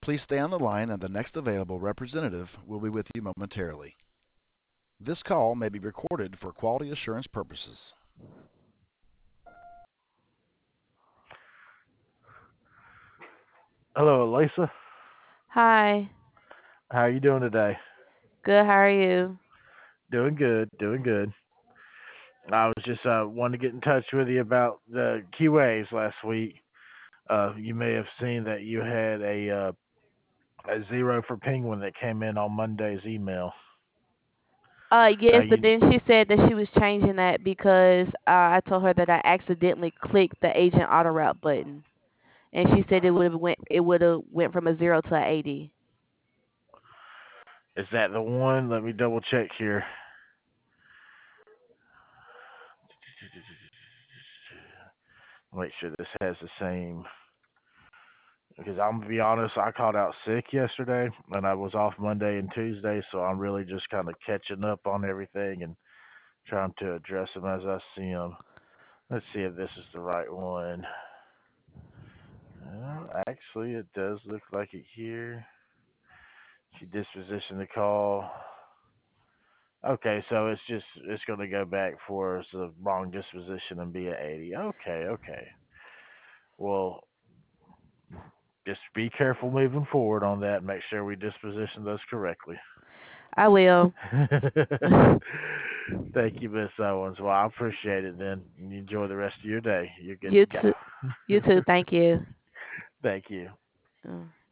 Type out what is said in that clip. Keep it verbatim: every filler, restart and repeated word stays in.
Please stay on the line, and the next available representative will be with you momentarily. This call may be recorded for quality assurance purposes. Hello, Lisa. Hi. How are you doing today? Good, how are you? Doing good, doing good. I was just uh, wanting to get in touch with you about the Q As last week. Uh, you may have seen that you had a uh, a zero for Penguin that came in on Monday's email. Uh, Now yes, but you then she said that she was changing that because uh, I told her that I accidentally clicked the agent auto route button, and she said it would have went it would have went from a zero to a eighty. is that the one? Let me double check here. Make sure this has the same. Because I'm gonna be honest, I called out sick yesterday, and I was off Monday and Tuesday, so I'm really just kind of catching up on everything and trying to address them as I see them. Let's see if this is the right one. Well, actually, it does look like it here. She dispositioned the call. Okay, so it's just it's going to go back for us the wrong disposition and be at eighty. Okay, okay. Well, just be careful moving forward on that. And make sure we disposition those correctly. I will. Thank you, Miss Owens. Well, I appreciate it. Then you enjoy the rest of your day. You're good You to too. You go. too. Thank you. Thank you. Mm.